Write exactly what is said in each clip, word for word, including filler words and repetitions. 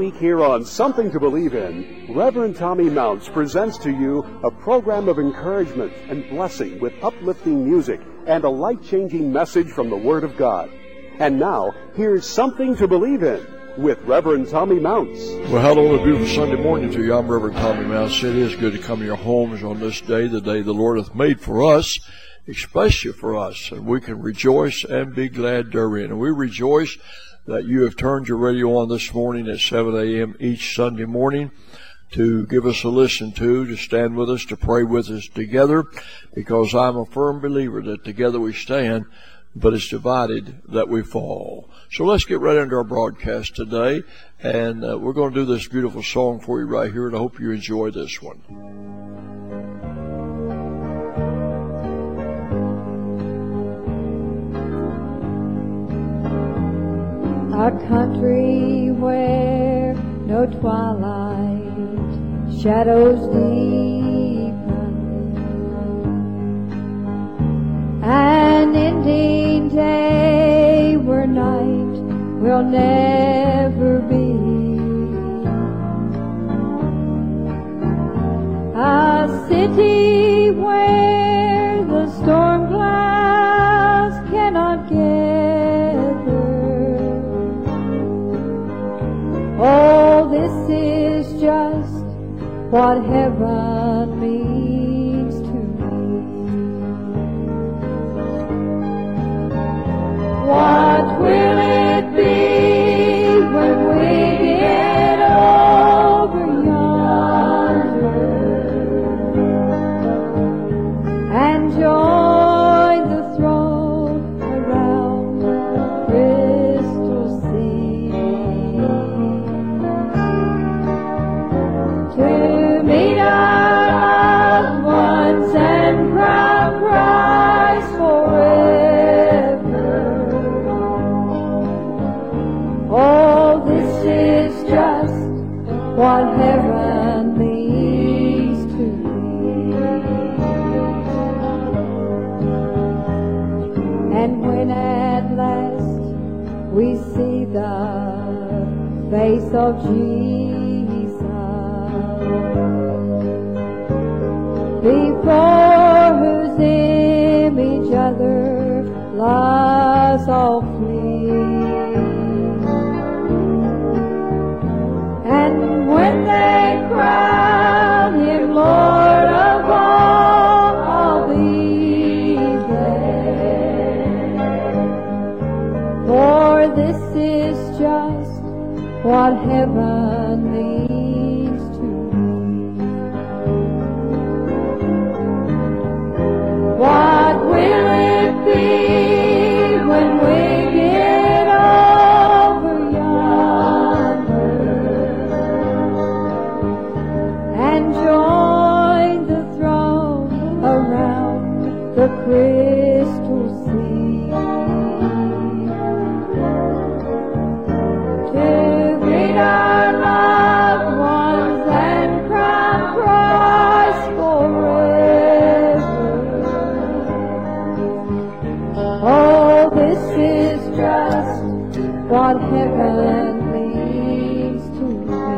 week here on Something to Believe In, Reverend Tommy Mounts presents to you a program of encouragement and blessing with uplifting music and a life-changing message from the Word of God. And now, here's Something to Believe In with Reverend Tommy Mounts. Well, hello, a beautiful Sunday morning to you. I'm Reverend Tommy Mounts. It is good to come to your homes on this day, the day the Lord hath made for us, especially for us, and we can rejoice and be glad therein. And we rejoice that you have turned your radio on this morning at seven a.m. each Sunday morning to give us a listen to, to stand with us, to pray with us together, because I'm a firm believer that together we stand, but it's divided that we fall. So let's get right into our broadcast today, and uh, we're going to do this beautiful song for you right here, and I hope you enjoy this one. A country where no twilight shadows deepen, an ending day where night will never be, a city where the storm clouds cannot gather. Oh, this is just what heaven means to me. What will it be when we get over yonder and join the throne around the crystal sea, to meet our loved ones and crown Christ forever? Oh, this is just what heaven means to me. And when at last we see the face of Jesus, before whose image other lies all flee, and when they crown him Lord of all, I'll be there. For this is just what heaven means to me. What will it be when we get over yonder and join the throne around the crystal sea, to greet our loved ones and crown Christ forever? Oh, this is just what heaven means to me.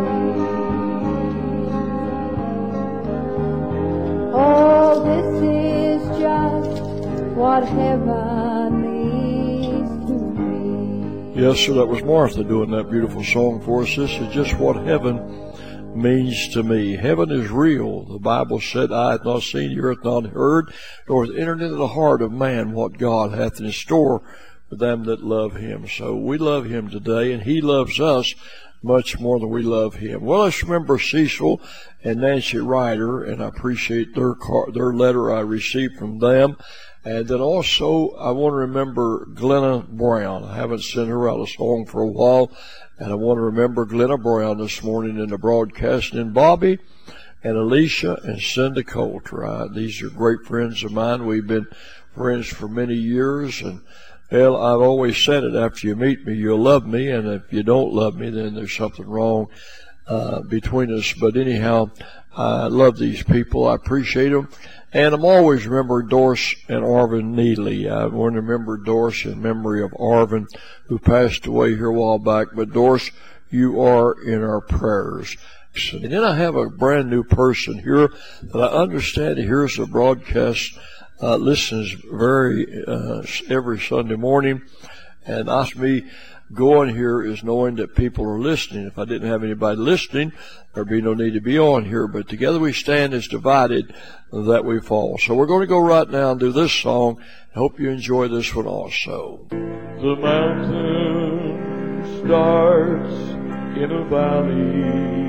Oh, this is just what heaven means to me. Yes, sir, that was Martha doing that beautiful song for us. This is just what heaven means to me. Heaven is real. The Bible said, "Eye hath not seen, ear hath not heard, nor hath entered into the heart of man what God hath in store for them that love him." So we love him today, and he loves us much more than we love him. Well, let's remember Cecil and Nancy Ryder, and I appreciate their car, their letter I received from them. And then also, I want to remember Glenna Brown. I haven't sent her out a song for a while, and I want to remember Glenna Brown this morning in the broadcast, and Bobby and Alicia and Cindy Coulter. Uh, these are great friends of mine. We've been friends for many years, and well, I've always said it, after you meet me, you'll love me, and if you don't love me, then there's something wrong uh, between us. But anyhow, I love these people. I appreciate them. And I'm always remembering Doris and Arvin Neely. I want to remember Doris in memory of Arvin, who passed away here a while back. But Doris, you are in our prayers. And then I have a brand new person here that I understand hears the broadcast, uh, listens very, uh, every Sunday morning. And ask me, going here is knowing that people are listening. If I didn't have anybody listening, there'd be no need to be on here. But together we stand as divided that we fall. So we're going to go right now and do this song. I hope you enjoy this one also. The mountain starts in a valley,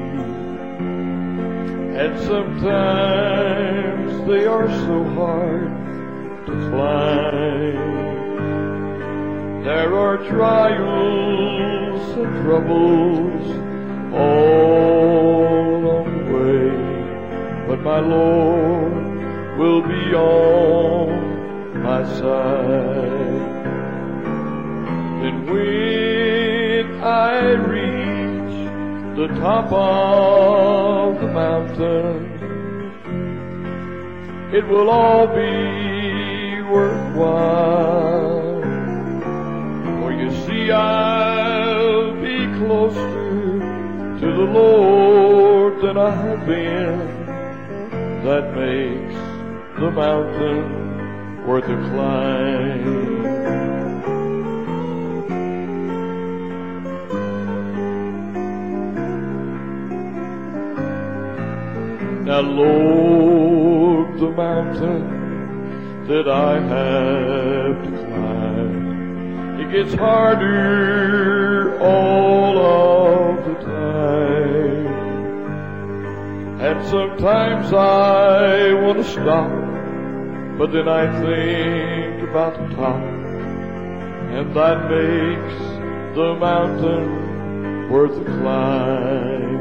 and sometimes they are so hard to climb. There are trials and troubles all along the way, but my Lord will be on my side. Then when I reach the top of the mountain, it will all be worthwhile. You see, I'll be closer to the Lord than I have been. That makes the mountain worth a climb. Now, Lord, the mountain that I have to climb, it gets harder all of the time. And sometimes I want to stop, but then I think about the top, and that makes the mountain worth the climb.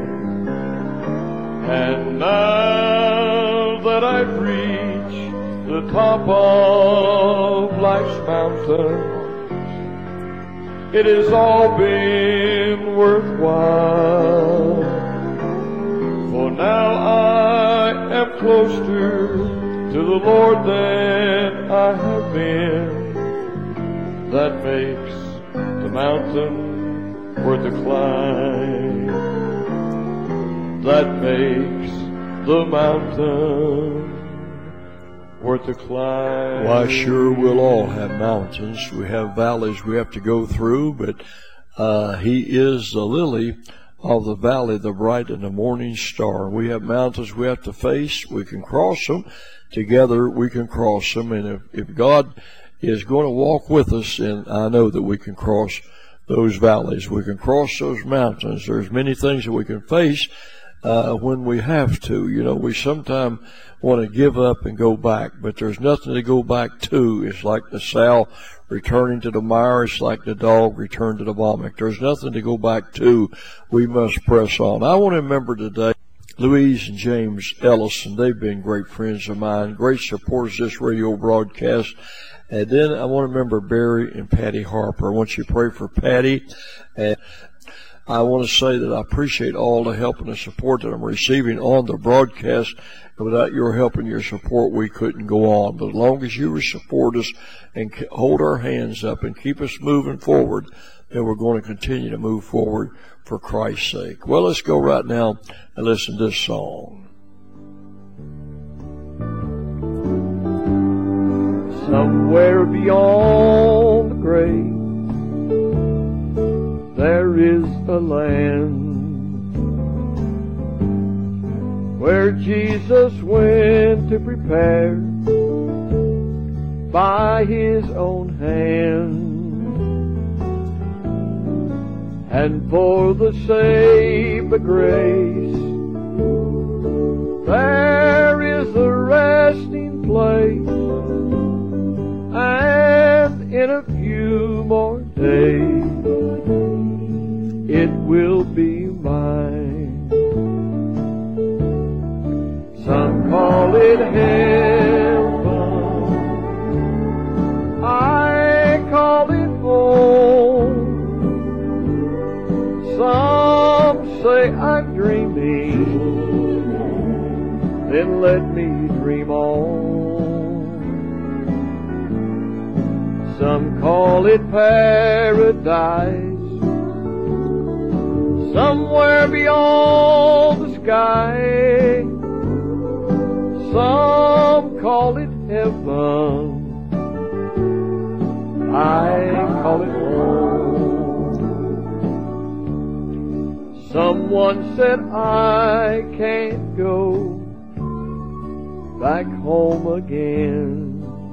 And now that I've reached the top of life's mountain, it has all been worthwhile, for now I am closer to the Lord than I have been. That makes the mountain worth a climb. That makes the mountain worth a climb. Why, sure, we'll all have mountains. We have valleys we have to go through, but uh, He is the lily of the valley, the bright and the morning star. We have mountains we have to face. We can cross them. Together we can cross them. And if, if God is going to walk with us, and I know that we can cross those valleys. We can cross those mountains. There's many things that we can face uh, when we have to. You know, we sometimes want to give up and go back, but there's nothing to go back to. It's like the sow returning to the mire. It's like the dog returned to the vomit. There's nothing to go back to. We must press on. I want to remember today Louise and James Ellison. They've been great friends of mine, great supporters of this radio broadcast. And then I want to remember Barry and Patty Harper. I want you to pray for Patty. And I want to say that I appreciate all the help and the support that I'm receiving on the broadcast. And without your help and your support, we couldn't go on. But as long as you support us and hold our hands up and keep us moving forward, then we're going to continue to move forward for Christ's sake. Well, let's go right now and listen to this song. Somewhere beyond the grave, there is a land where Jesus went to prepare by His own hand. And for the sake of grace, there is a resting place, and in a few more days it will be mine. Some call it heaven, I call it home. Some say I'm dreaming, then let me dream on. Some call it paradise, somewhere beyond the sky. Some call it heaven, I call it home. Someone said I can't go back home again.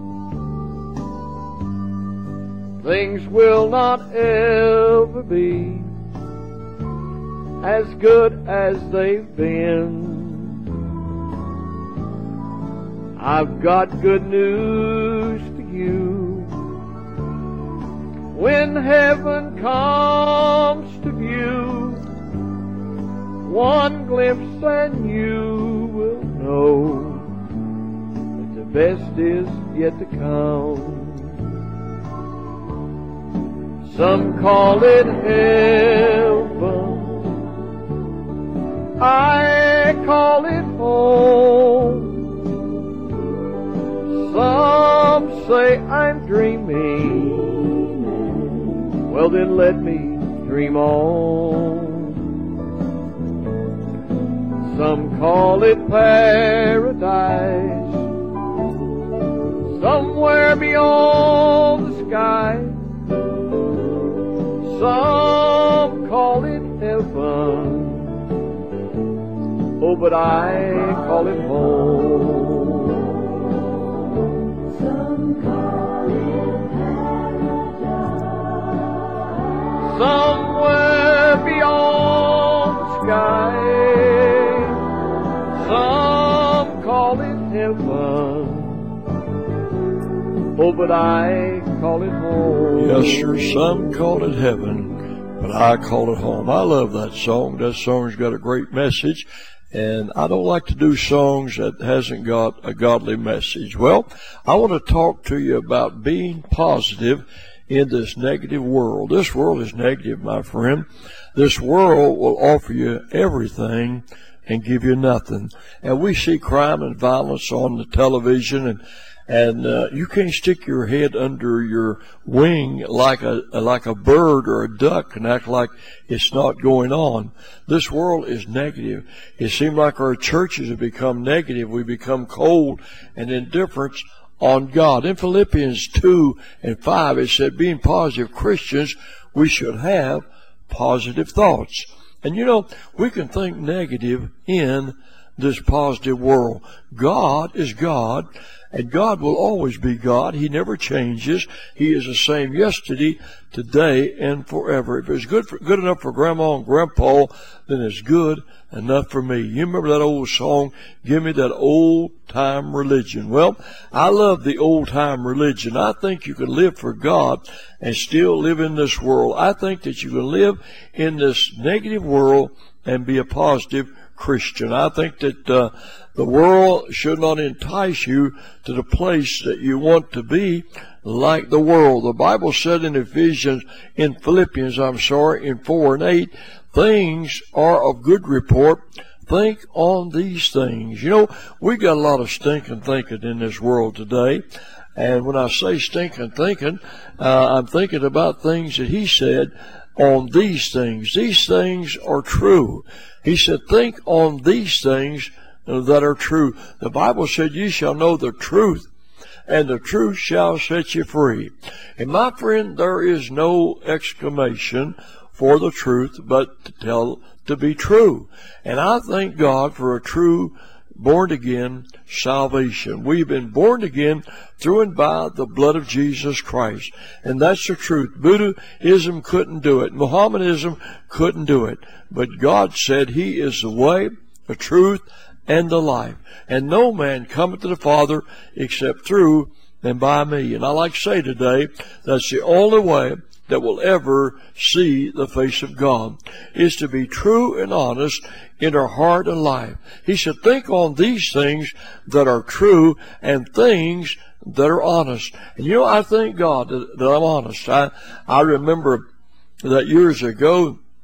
Things will not ever be as good as they've been. I've got good news for you. When heaven comes to view, one glimpse and you will know that the best is yet to come. Some call it heaven, I call it home. Some say I'm dreaming, well then let me dream on. Some call it paradise, somewhere beyond the sky. Some call it heaven, oh, but I call it home. Some call it paradise, somewhere beyond the sky. Some call it heaven, oh, but I call it home. Yes, sir. Some call it heaven, but I call it home. I love that song. That song's got a great message, and I don't like to do songs that hasn't got a godly message. Well, I want to talk to you about being positive in this negative world. This world is negative, my friend. This world will offer you everything and give you nothing. And we see crime and violence on the television, and And uh, you can't stick your head under your wing like a like a bird or a duck and act like it's not going on. This world is negative. It seems like our churches have become negative. We become cold and indifferent on God. In Philippians two and five, it said, being positive Christians, we should have positive thoughts. And you know, we can think negative in this positive world. God is God, and God will always be God. He never changes. He is the same yesterday, today, and forever. If it's good for, good enough for Grandma and Grandpa, then it's good enough for me. You remember that old song, Give Me That Old Time Religion? Well, I love the old time religion. I think you can live for God and still live in this world. I think that you can live in this negative world and be a positive Christian. I think that uh, the world should not entice you to the place that you want to be like the world. The Bible said in Ephesians, in Philippians, I'm sorry, in four and eight, things are of good report. Think on these things. You know, we got a lot of stinking thinking in this world today. And when I say stinking thinking, uh, I'm thinking about things that he said on these things. These things are true. He said, think on these things that are true. The Bible said, you shall know the truth, and the truth shall set you free. And my friend, there is no exclamation for the truth, but to tell to be true. And I thank God for a true born-again salvation. We've been born again through and by the blood of Jesus Christ. And that's the truth. Buddhism couldn't do it. Mohammedanism couldn't do it. But God said He is the way, the truth, and the life. And no man cometh to the Father except through and by me. And I like to say today, that's the only way that will ever see the face of God, is to be true and honest in our heart and life. He said, think on these things that are true and things that are honest. And you know, I thank God that, that I'm honest. I, I remember that years ago,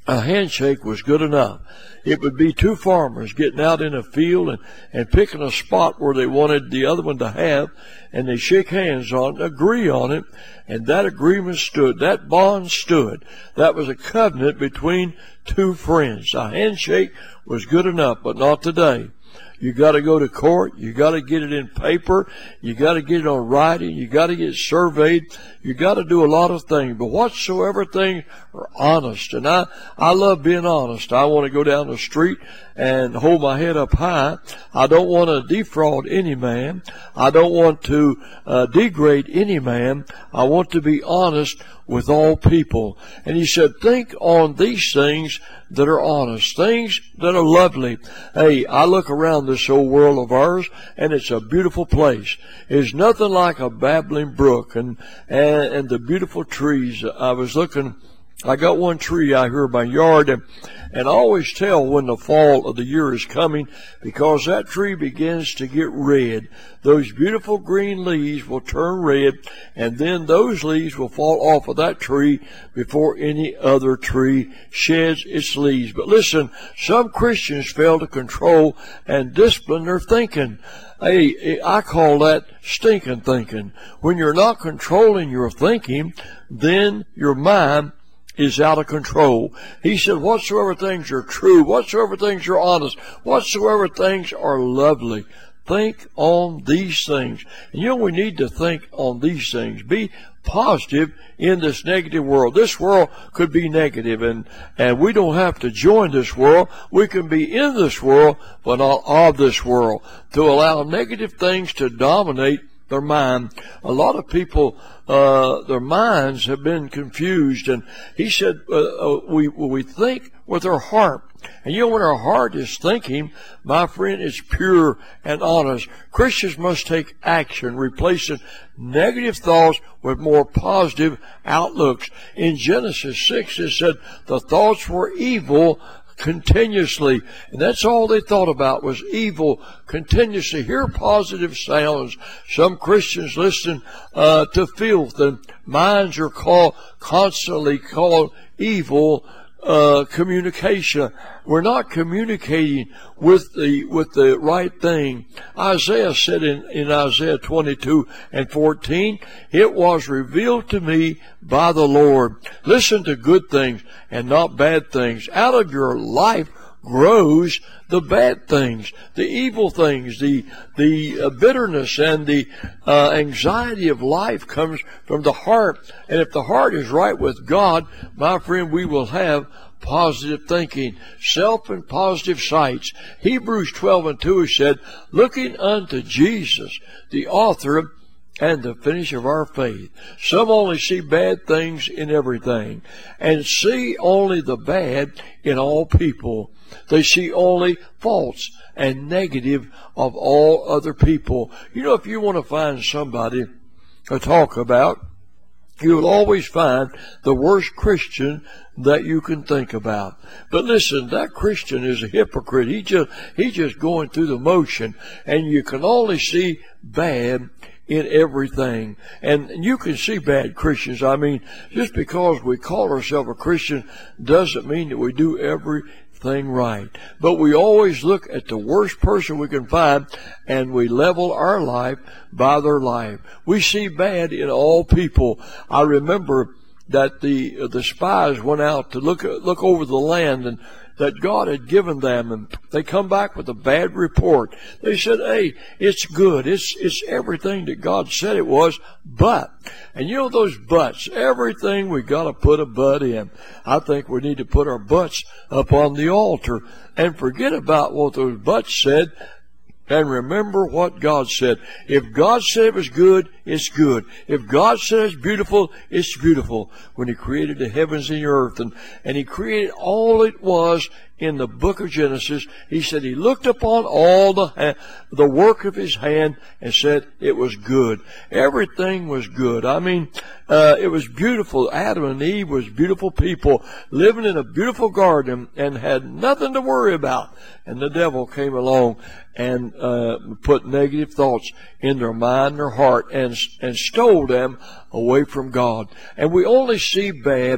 a handshake was good enough. It would be two farmers getting out in a field and, and picking a spot where they wanted the other one to have, and they shake hands on it, agree on it, and that agreement stood. That bond stood. That was a covenant between two friends. A handshake was good enough, but not today. You got to go to court. You got to get it in paper. You got to get it on writing. You got to get surveyed. You got to do a lot of things. But whatsoever things are honest, and I I love being honest. I want to go down the street and hold my head up high. I don't want to defraud any man. I don't want to uh, degrade any man. I want to be honest with all people. And he said, think on these things that are honest, things that are lovely. Hey, I look around this old world of ours, and it's a beautiful place. It's nothing like a babbling brook and, and, and the beautiful trees. I was looking, I got one tree out here in my yard, and, and I always tell when the fall of the year is coming, because that tree begins to get red. Those beautiful green leaves will turn red, and then those leaves will fall off of that tree before any other tree sheds its leaves. But listen, some Christians fail to control and discipline their thinking. Hey, I call that stinking thinking. When you're not controlling your thinking, then your mind is out of control. He said, whatsoever things are true, whatsoever things are honest, whatsoever things are lovely, think on these things. And you know, we need to think on these things. Be positive in this negative world. This world could be negative, and, and we don't have to join this world. We can be in this world, but not of this world. To allow negative things to dominate their mind. A lot of people, uh, their minds have been confused, and he said, uh, uh, we, we think with our heart. And you know, when our heart is thinking, my friend, it's pure and honest. Christians must take action, replacing negative thoughts with more positive outlooks. In Genesis six, it said the thoughts were evil continuously, and that's all they thought about was evil continuously. Hear positive sounds. Some Christians listen uh, to filth, and minds are called constantly called evil uh, communication. We're not communicating with the with the right thing. Isaiah said in, in Isaiah twenty-two and fourteen, it was revealed to me by the Lord. Listen to good things and not bad things. Out of your life grows the bad things, the evil things, the the uh, bitterness and the uh, anxiety of life comes from the heart. And if the heart is right with God, my friend, we will have positive thinking, self and positive sights. Hebrews twelve and two said, looking unto Jesus, the author and the finish of our faith. Some only see bad things in everything and see only the bad in all people. They see only faults and negative of all other people. You know, if you want to find somebody to talk about, you'll always find the worst Christian that you can think about. But listen, that Christian is a hypocrite. He just, he's just going through the motion, and you can only see bad in everything. And you can see bad Christians. I mean, just because we call ourselves a Christian doesn't mean that we do everything right. But we always look at the worst person we can find, and we level our life by their life. We see bad in all people. I remember that the the spies went out to look look over the land and that God had given them, and they come back with a bad report. They said, hey, it's good. It's it's everything that God said it was, but, and you know those buts, everything we got to put a but in. I think we need to put our butts up on the altar and forget about what those buts said and remember what God said. If God said it was good, it's good. If God said it's beautiful, it's beautiful. When He created the heavens and the earth, and, and He created all it was in the book of Genesis, He said He looked upon all the the work of His hand and said it was good. Everything was good. I mean, uh, it was beautiful. Adam and Eve was beautiful people living in a beautiful garden and had nothing to worry about. And the devil came along and uh, put negative thoughts in their mind and their heart and, and stole them away from God. And we only see bad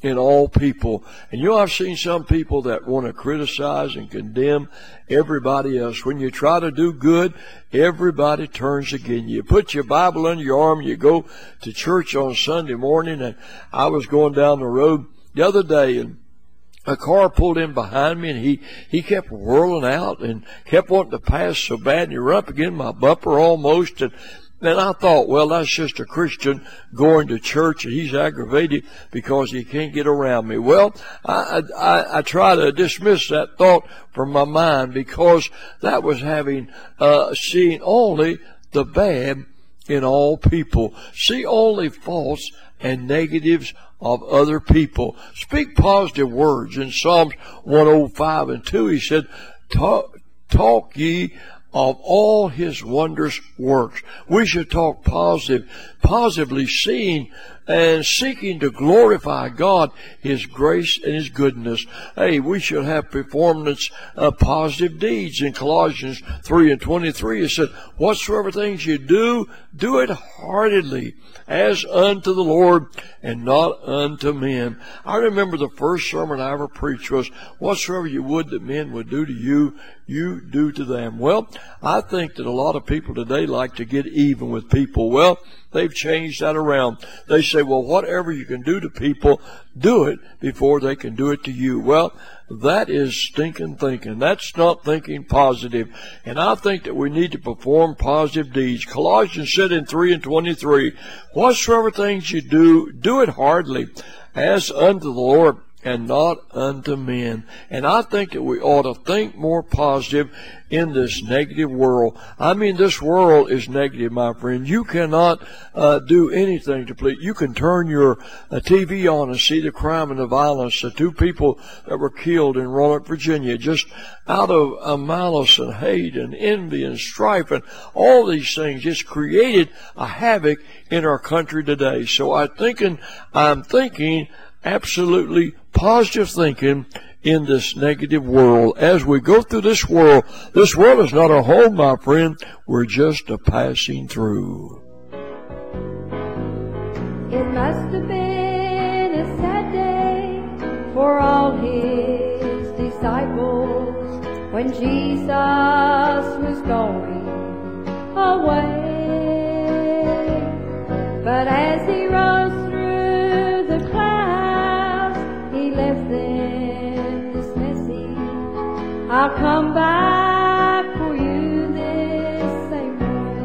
in all people. And you know, I've seen some people that want to criticize and condemn everybody else. When you try to do good, everybody turns against you. You put your Bible under your arm, you go to church on Sunday morning, and I was going down the road the other day, and a car pulled in behind me, and he, he kept whirling out and kept wanting to pass so bad, and he ran up against my bumper almost, and And I thought, well, that's just a Christian going to church, and he's aggravated because he can't get around me. Well, I, I, I try to dismiss that thought from my mind, because that was having, uh, seeing only the bad in all people. See only faults and negatives of other people. Speak positive words. In Psalms one oh five and two, he said, talk, talk ye of all his wondrous works. We should talk positive, positively seeing and seeking to glorify God, his grace and his goodness. Hey, we should have performance of positive deeds. In Colossians three and twenty-three, it said, whatsoever things you do, do it heartily, as unto the Lord and not unto men. I remember the first sermon I ever preached was, whatsoever you would that men would do to you, you do to them. Well, I think that a lot of people today like to get even with people. Well, they've changed that around. They say, well, whatever you can do to people, do it before they can do it to you. Well, that is stinking thinking. That's not thinking positive. And I think that we need to perform positive deeds. Colossians said in three and twenty-three, whatsoever things you do, do it heartily, as unto the Lord and not unto men. And I think that we ought to think more positive in this negative world. I mean, this world is negative, my friend. You cannot uh, do anything to please. You can turn your uh, T V on and see the crime and the violence. The two people that were killed in Roanoke, Virginia, just out of uh, malice and hate and envy and strife and all these things, just created a havoc in our country today. So I'm thinking, I'm thinking absolutely positive thinking in this negative world. As we go through this world, this world is not our home, my friend. We're just a passing through. It must have been a sad day for all his disciples when Jesus was going away. But as he rose through the clouds, he left them this message: I'll come back for you this same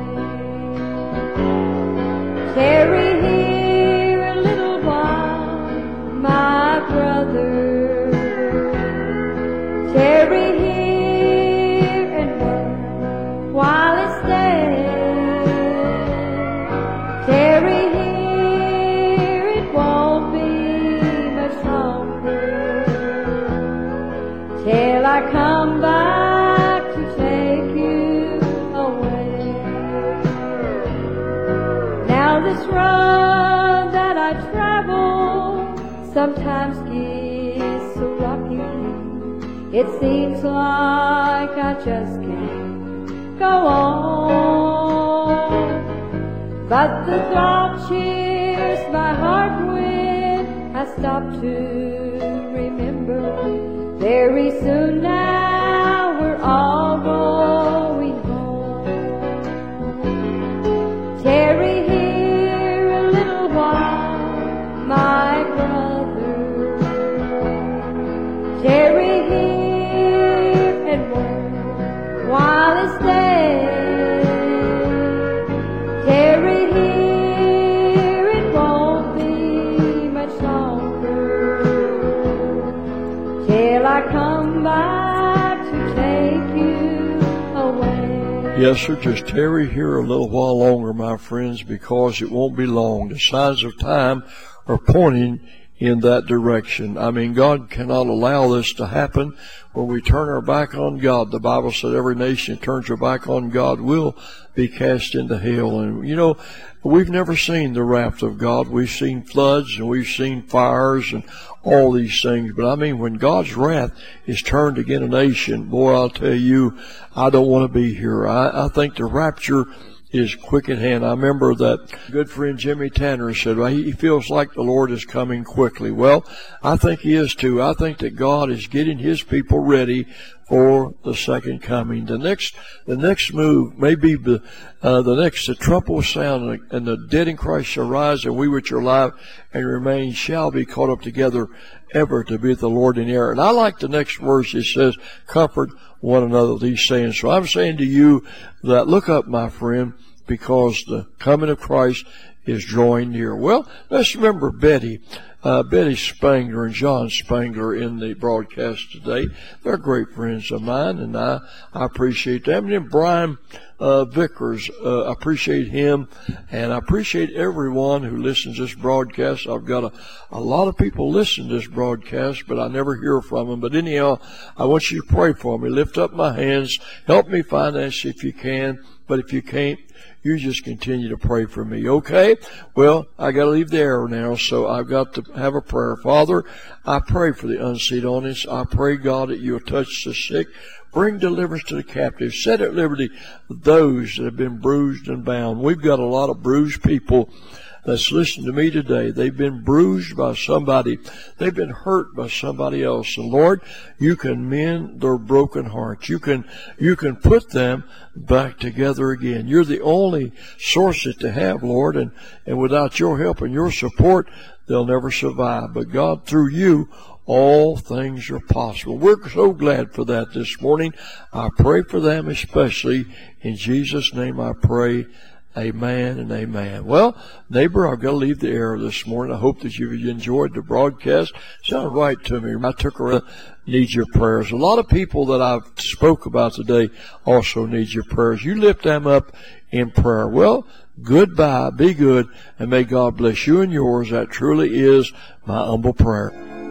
way. Tarry here a little while, my brother. Tarry here and work while it's day. Tarry here, it won't be much longer till I come back to take you away. Now this road that I travel sometimes gets so rocky, it seems like I just can't go on. But the thought cheers my heart when I stop to remember. Very soon now we're all going home. Tarry here a little while, my brother. Tarry here and work while it's day. Tarry here, it won't be much longer till I come back to take you away. Yes, sir, just tarry here a little while longer, my friends, because it won't be long. The signs of time are pointing in that direction. I mean, God cannot allow this to happen. When we turn our back on God, the Bible said every nation that turns her back on God will be cast into hell. And, you know, we've never seen the wrath of God. We've seen floods and we've seen fires and all these things. But I mean, when God's wrath is turned against a nation, boy, I'll tell you, I don't want to be here. I, I think the rapture is quick at hand. I remember that good friend Jimmy Tanner said, well, he feels like the Lord is coming quickly. Well, I think he is too. I think that God is getting his people ready for the second coming. The next, the next move may be the, uh, the next, the trump will sound, and the dead in Christ shall rise, and we which are alive and remain shall be caught up together ever to be with the Lord in air. And I like the next verse. It says, comfort one another, these sayings. So I'm saying to you that look up, my friend, because the coming of Christ is drawing near. Well, let's remember Betty. Uh, Betty Spangler and John Spangler in the broadcast today. They're great friends of mine, and I, I appreciate them. And then Brian uh, Vickers, uh, I appreciate him, and I appreciate everyone who listens to this broadcast. I've got a, a lot of people listen to this broadcast, but I never hear from them. But anyhow, I want you to pray for me. Lift up my hands. Help me finance if you can, but if you can't, you just continue to pray for me, okay? Well, I got to leave the air now, so I've got to have a prayer. Father, I pray for the unseen audience. I pray, God, that you'll touch the sick, bring deliverance to the captives, set at liberty those that have been bruised and bound. We've got a lot of bruised people that's listening to me today. They've been bruised by somebody. They've been hurt by somebody else. And Lord, you can mend their broken hearts. You can, you can put them back together again. You're the only source that they have, Lord, and, and without your help and your support, they'll never survive. But God, through you, all things are possible. We're so glad for that this morning. I pray for them especially. In Jesus' name I pray. Amen and amen. Well, neighbor, I've got to leave the air this morning. I hope that you've enjoyed the broadcast. Sounded right to me. I took around, need your prayers. A lot of people that I've spoke about today also need your prayers. You lift them up in prayer. Well, goodbye. Be good, and may God bless you and yours. That truly is my humble prayer.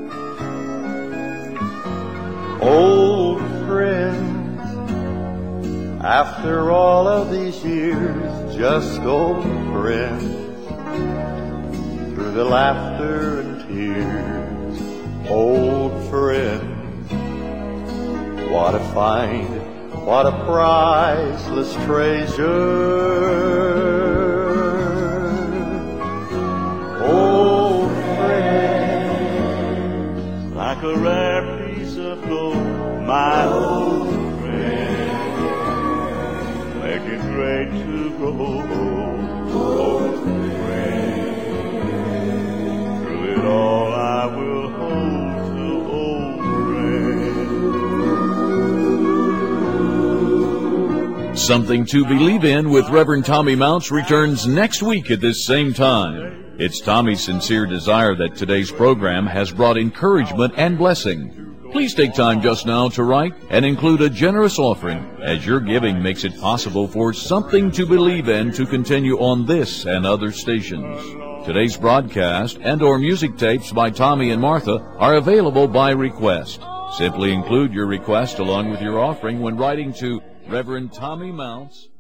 Old friend, after all of these years, just old friends, through the laughter and tears, old friends, what a find, what a priceless treasure. Old friends, like a rare piece of gold, my old great to grow, old friend. Through it all I will hold to, old friend. Something to Believe In with Reverend Tommy Mounts returns next week at this same time. It's Tommy's sincere desire that today's program has brought encouragement and blessing. Please take time just now to write and include a generous offering, as your giving makes it possible for Something to Believe In to continue on this and other stations. Today's broadcast and or music tapes by Tommy and Martha are available by request. Simply include your request along with your offering when writing to Reverend Tommy Mounts,